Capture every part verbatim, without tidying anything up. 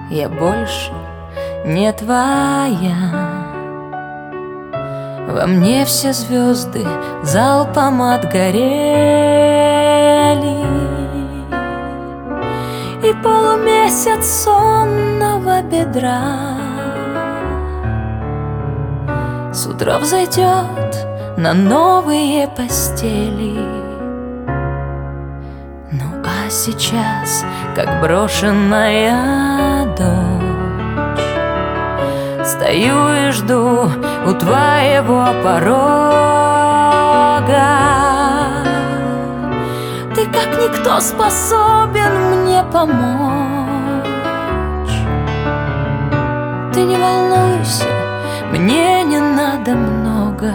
я больше не твоя. Во мне все звезды залпом отгорели, и полумесяц сонного бедра с утра взойдет на новые постели. Ну а сейчас, как брошенная дочь, стою и жду у твоего порога. Ты как никто способен мне помочь. Ты не волнуйся, мне не надо много.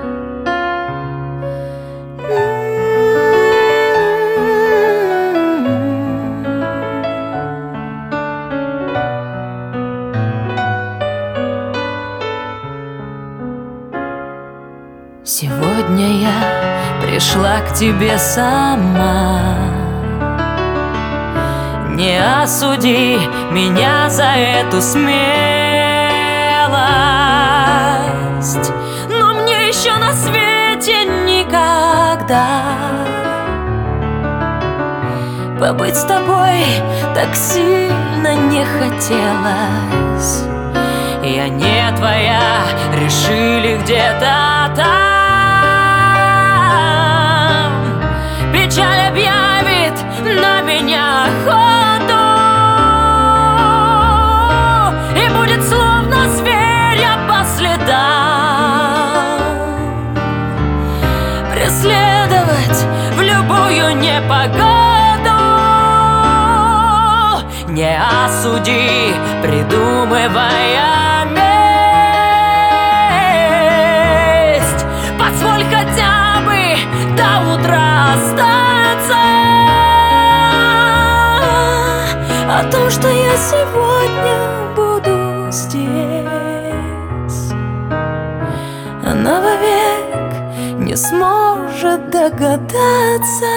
Сегодня я пришла к тебе сама. Не осуди меня за эту смелость, но мне еще на свете никогда побыть с тобой так сильно не хотелось. Я не твоя, решили где-то там. Печаль объявит на меня охоту, и будет словно зверя по следам преследовать в любую непогоду. Не осуди, придумывая месть, позволь хотя бы до утра остаться. О том, что я сегодня буду здесь, она вовек не сможет догадаться.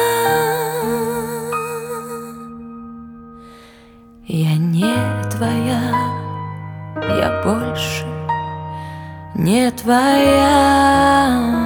Я не твоя, я больше не твоя.